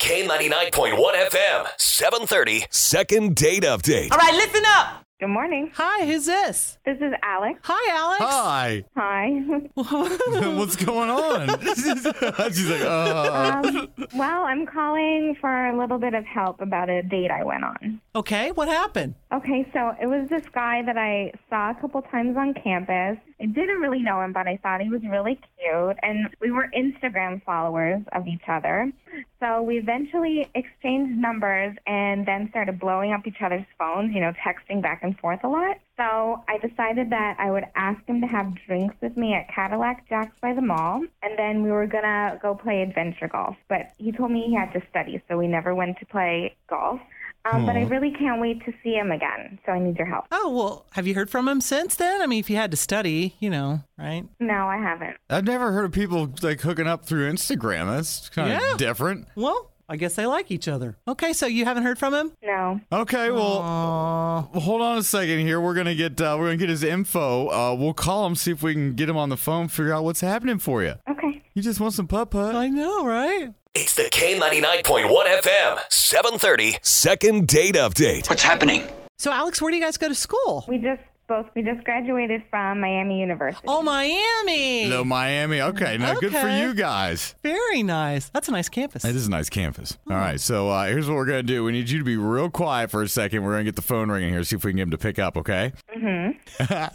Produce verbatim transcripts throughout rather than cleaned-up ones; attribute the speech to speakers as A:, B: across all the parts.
A: K ninety-nine point one F M, seven thirty. Second date update.
B: All right, listen up.
C: Good morning.
B: Hi, who's this?
C: This is Alex.
B: Hi, Alex.
D: Hi.
C: Hi.
D: What's going on? She's like, uh.
C: um, well, I'm calling for a little bit of help about a date I went on.
B: Okay, what happened?
C: Okay, so it was this guy that I saw a couple times on campus. I didn't really know him, but I thought he was really cute, and we were Instagram followers of each other. So we eventually exchanged numbers and then started blowing up each other's phones, you know, texting back and forth a lot. So I decided that I would ask him to have drinks with me at Cadillac Jack's by the mall, and then we were going to go play adventure golf. But he told me he had to study, so we never went to play golf. Um, but I really can't wait to see him again, so I need your help.
B: Oh, well, have you heard from him since then? I mean, if you had to study, you know, right?
C: No, I haven't.
D: I've never heard of people like hooking up through Instagram. That's kind of
B: Yeah.
D: different.
B: Well, I guess they like each other. Okay, so you haven't heard from him?
C: No.
D: Okay, well,
B: Aw.
D: well, hold on a second here. We're gonna get uh, we're gonna get his info. Uh, we'll call him, see if we can get him on the phone, figure out what's happening for you.
C: Okay.
D: You just want some putt putt.
B: I know, right?
A: It's the K ninety-nine point one F M, seven thirty. Second date update.
E: What's happening?
B: So, Alex, where do you guys go to school?
C: We just both, we just graduated from Miami University.
B: Oh, Miami.
D: No, Miami. Okay, now good for
B: Okay.
D: you guys.
B: Very nice. That's a nice campus.
D: Hey, this is a nice campus. All right, so uh, here's what we're gonna do. We need you to be real quiet for a second. We're gonna get the phone ringing here, see if we can get him to pick up. Okay?
C: Mm-hmm.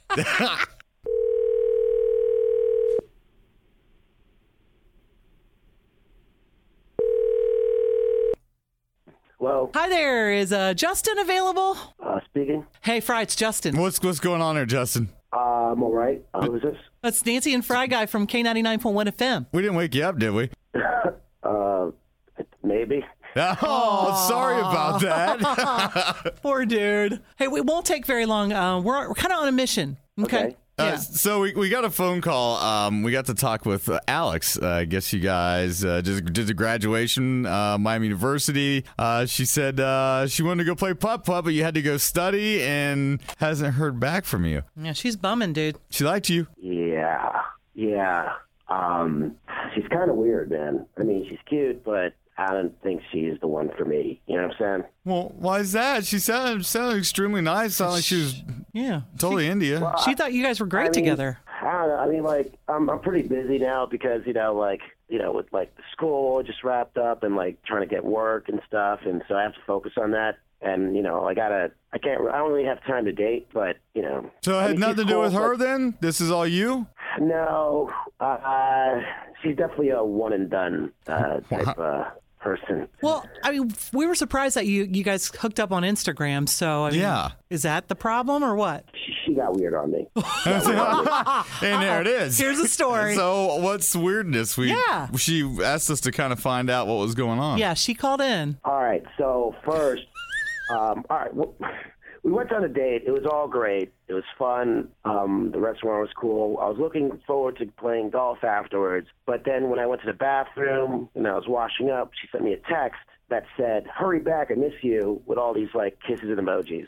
F: Hello,
B: Hi there. Is uh, Justin available?
F: uh, speaking.
B: Hey, Fry, it's Justin.
D: What's what's going on there, Justin?
F: Uh, I'm all right. Uh, who's this?
B: That's Nancy and Fry Guy from K ninety-nine point one F M.
D: We didn't wake you up, did we?
F: Uh, maybe.
D: Oh, sorry about that.
B: Poor dude. Hey, we won't take very long. Uh, we're we're kind of on a mission. Okay.
F: Okay.
D: Uh,
B: Yeah.
D: so we, we got a phone call. Um, we got to talk with uh, Alex. Uh, I guess you guys uh, just did the graduation, uh, Miami University. Uh, she said uh, she wanted to go play putt putt, but you had to go study and hasn't heard back from you.
B: Yeah, she's bumming, dude.
D: She liked you.
F: Yeah, yeah. Um, she's kind of weird, man. I mean, she's cute, but I don't think she's the one for me. You know what I'm saying?
D: Well, why is that? She sounded sounded extremely nice. Sounded like she was
B: Yeah.
D: totally into you.
B: She thought you guys were great
F: I mean,
B: together.
F: I don't know. I mean, like, I'm I'm pretty busy now because you know, like, you know, with like the school just wrapped up and like trying to get work and stuff, and so I have to focus on that. And you know, I gotta, I can't, I don't really have time to date, but you know.
D: So it
F: I
D: had
F: mean,
D: nothing
F: she's
D: to do
F: cool,
D: with her
F: but-
D: then? This is all you?
F: No, uh, she's definitely a one and done uh, type uh, person.
B: Well, I mean, we were surprised that you you guys hooked up on Instagram. So, I mean,
D: Yeah.
B: is that the problem or what?
F: She, she got weird on me.
D: And there it is.
B: Here's the story.
D: So what's weirdness? We
B: Yeah.
D: She asked us to kind of find out what was going on.
B: Yeah, she called in.
F: All right, so first, um, all right, well, we went on a date. It was all great. It was fun. Um, the restaurant was cool. I was looking forward to playing golf afterwards. But then when I went to the bathroom and I was washing up, she sent me a text that said, "Hurry back, I miss you," with all these like kisses and emojis.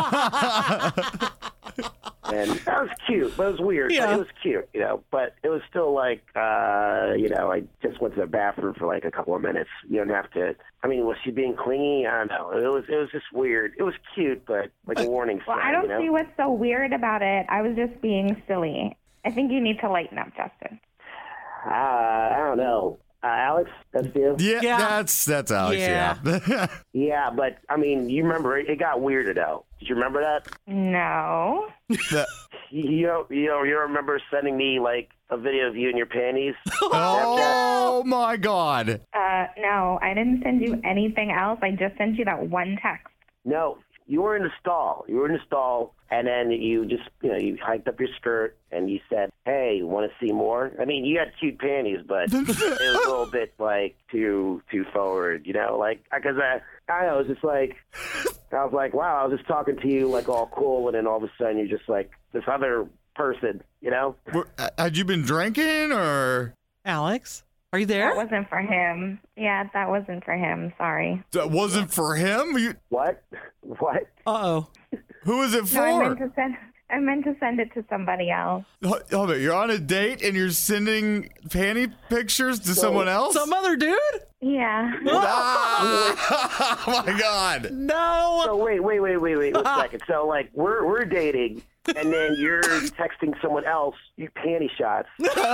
F: And that was cute, but it was weird. Like,
B: Yeah.
F: it was cute, you know, but it was still like, uh, you know, I just went to the bathroom for like a couple of minutes. You don't have to, I mean, was she being clingy? I don't know. It was, it was just weird. It was cute, but like a warning
C: Well,
F: sign,
C: I don't
F: you know?
C: see what's so weird about it. I was just being silly. I think you need to lighten up, Justin.
F: Uh, I don't know. Uh, Alex, that's you?
D: Yeah,
B: Yeah.
D: that's that's Alex.
B: Yeah.
D: Yeah.
F: Yeah, but I mean, you remember it, it got weirder though. Did you remember that?
C: No.
D: That-
F: You, you don't, you don't, you don't remember sending me like a video of you in your panties?
D: oh my God.
C: Uh, no, I didn't send you anything else. I just sent you that one text.
F: No, you were in the stall. You were in the stall, and then you just, you know, you hiked up your skirt and you said, "Hey, want to see more?" I mean, you had cute panties, but it was a little bit like too too forward, you know, like because I, I know, it was just like I was like, wow, I was just talking to you like all cool, and then all of a sudden you're just like this other person, you know?
D: Were- uh, Had you been drinking or
B: Alex, are you
C: That
B: there?
C: wasn't for him. Yeah, that wasn't for him. Sorry.
D: that wasn't for him? You,
F: What? What?
B: Uh oh.
D: who was it
C: No, I
D: for?
C: meant to send. I meant to send it to somebody else.
D: Hold hold on, you're on a date and you're sending panty pictures to
F: So-
D: someone else?
B: Some other dude?
C: Yeah.
D: Ah! Oh my God.
B: No.
F: So wait, wait, wait, wait, wait, one second. So like we're we're dating, and then you're texting someone else, you panty shots,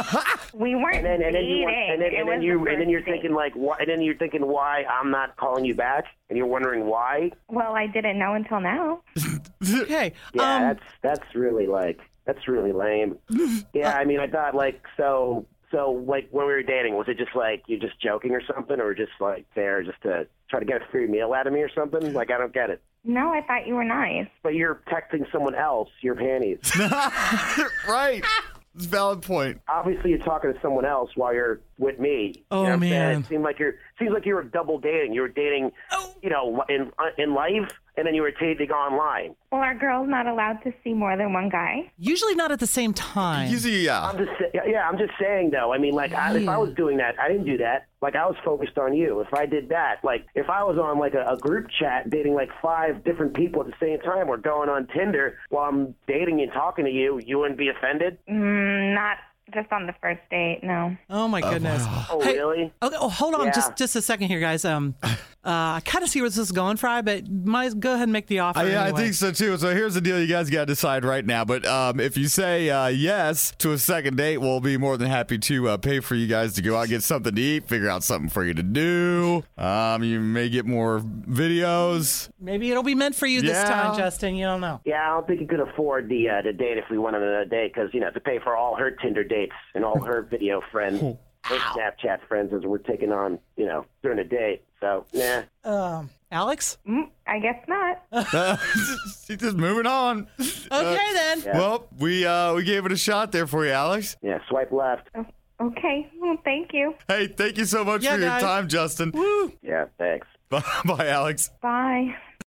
C: We weren't
F: and then and then
C: dating.
F: you want- and then,
C: It
F: and then
C: was
F: you
C: the
F: and then you're
C: first date.
F: thinking like why, and then you're thinking why I'm not calling you back, and you're wondering why.
C: Well, I didn't know until now.
B: Okay.
F: Yeah,
B: um,
F: that's that's really like that's really lame. Yeah, I mean, I thought like so. So, like, when we were dating, was it just like you're just joking or something, or just like there just to try to get a free meal out of me or something? Like, I don't get it.
C: No, I thought you were nice.
F: But you're texting someone else your panties.
D: Right. It's a valid point.
F: Obviously, you're talking to someone else while you're with me.
B: Oh,
F: You know what I'm saying?
B: man.
F: It seemed like you're seems like you were double dating. You were dating, you know, in in life, and then you were dating online.
C: Well, are girls not allowed to see more than one guy?
B: usually not at the same time.
D: Easy, yeah.
F: I'm just sa- yeah, I'm just saying though. I mean, like, I, if I was doing that, I didn't do that. Like, I was focused on you. If I did that, like, if I was on like a, a group chat dating like five different people at the same time, or going on Tinder while I'm dating and talking to you, you wouldn't be offended?
C: Mm, not just on the first date, no.
B: Oh my goodness.
F: Oh,
B: Hey,
F: really?
B: Okay, oh, hold on
F: Yeah.
B: just just a second here, guys. Um, uh, I kind of see where this is going, Fry, but might go ahead and make the offer.
D: Uh, yeah,
B: anyway.
D: I think so too. So here's the deal: you guys got to decide right now. But um, if you say uh, yes to a second date, we'll be more than happy to uh, pay for you guys to go out, get something to eat, figure out something for you to do. Um, you may get more videos.
B: Maybe it'll be meant for you this
D: Yeah.
B: time, Justin. You don't know.
F: Yeah, I don't think you could afford the uh, the date if we went on another date, because you know to pay for all her Tinder dates and all her video friends, her Snapchat friends as we're taking on, you know, during the date. So, nah.
B: Um, Alex?
C: Mm, I guess not.
D: She's just moving on.
B: Okay then.
D: Well, we uh, we gave it a shot there for you, Alex.
F: Yeah, swipe left.
C: Oh, okay. Well, thank you.
D: Hey, thank you so much
B: Yeah,
D: for your
B: guys.
D: time, Justin.
B: Woo.
F: Yeah, thanks.
D: Bye, Alex.
C: Bye.